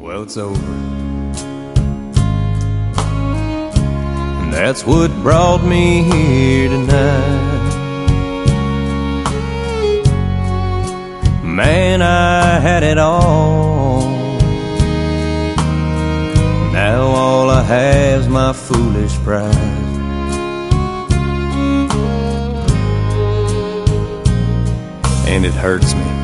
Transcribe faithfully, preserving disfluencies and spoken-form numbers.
Well, it's over. And that's what brought me here tonight. Man, I had it all. Now all I have's my foolish pride. And it hurts me